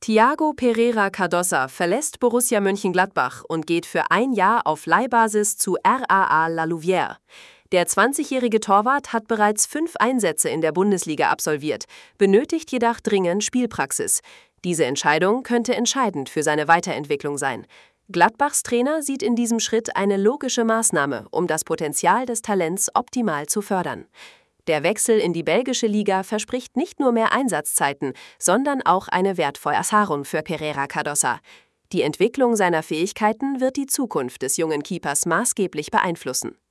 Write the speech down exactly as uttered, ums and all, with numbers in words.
Thiago Pereira Cardosa verlässt Borussia Mönchengladbach und geht für ein Jahr auf Leihbasis zu R A A La Louvière. Der zwanzigjährige Torwart hat bereits fünf Einsätze in der Bundesliga absolviert, benötigt jedoch dringend Spielpraxis. Diese Entscheidung könnte entscheidend für seine Weiterentwicklung sein. Gladbachs Trainer sieht in diesem Schritt eine logische Maßnahme, um das Potenzial des Talents optimal zu fördern. Der Wechsel in die belgische Liga verspricht nicht nur mehr Einsatzzeiten, sondern auch eine wertvolle Erfahrung für Pereira Cardosa. Die Entwicklung seiner Fähigkeiten wird die Zukunft des jungen Keepers maßgeblich beeinflussen.